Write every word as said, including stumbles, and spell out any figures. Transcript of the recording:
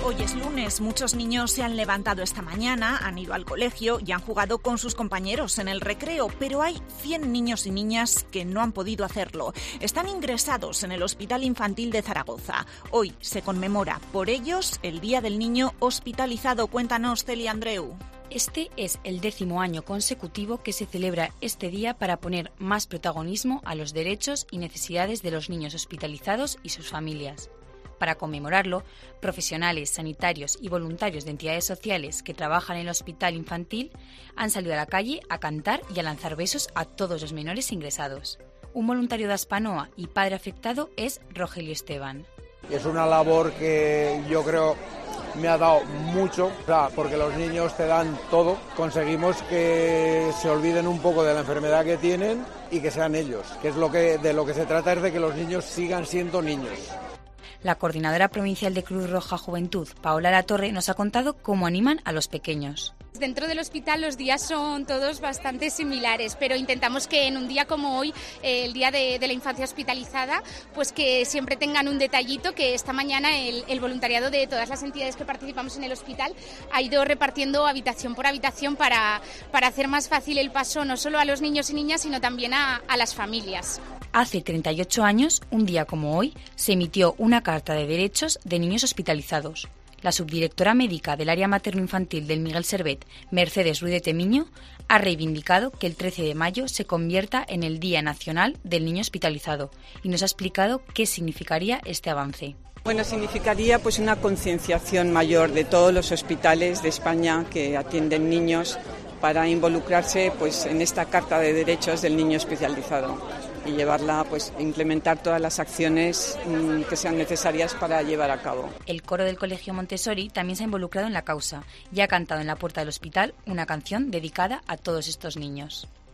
Hoy es lunes, muchos niños se han levantado esta mañana, han ido al colegio y han jugado con sus compañeros en el recreo, pero hay cien niños y niñas que no han podido hacerlo. Están ingresados en el Hospital Infantil de Zaragoza. Hoy se conmemora por ellos el Día del Niño Hospitalizado. Cuéntanos, Celia Andreu. Este es el décimo año consecutivo que se celebra este día para poner más protagonismo a los derechos y necesidades de los niños hospitalizados y sus familias. Para conmemorarlo, profesionales, sanitarios y voluntarios de entidades sociales que trabajan en el hospital infantil han salido a la calle a cantar y a lanzar besos a todos los menores ingresados. Un voluntario de Aspanoa y padre afectado es Rogelio Esteban. Es una labor que yo creo me ha dado mucho, porque los niños te dan todo. Conseguimos que se olviden un poco de la enfermedad que tienen y que sean ellos, que es lo que de lo que se trata, es de que los niños sigan siendo niños. La coordinadora provincial de Cruz Roja Juventud, Paola Latorre, nos ha contado cómo animan a los pequeños. Dentro del hospital los días son todos bastante similares, pero intentamos que en un día como hoy, eh, el Día de, de la Infancia Hospitalizada, pues que siempre tengan un detallito, que esta mañana el, el voluntariado de todas las entidades que participamos en el hospital ha ido repartiendo habitación por habitación para, para hacer más fácil el paso no solo a los niños y niñas, sino también a, a las familias. Hace treinta y ocho años, un día como hoy, se emitió una Carta de Derechos de Niños Hospitalizados. La subdirectora médica del área materno-infantil del Miguel Servet, Mercedes Ruiz de Temiño, ha reivindicado que el trece de mayo se convierta en el Día Nacional del Niño Hospitalizado y nos ha explicado qué significaría este avance. Bueno, significaría pues una concienciación mayor de todos los hospitales de España que atienden niños para involucrarse pues en esta Carta de Derechos del Niño Hospitalizado y llevarla, pues implementar todas las acciones mmm, que sean necesarias para llevar a cabo. El coro del Colegio Montessori también se ha involucrado en la causa y ha cantado en la puerta del hospital una canción dedicada a todos estos niños.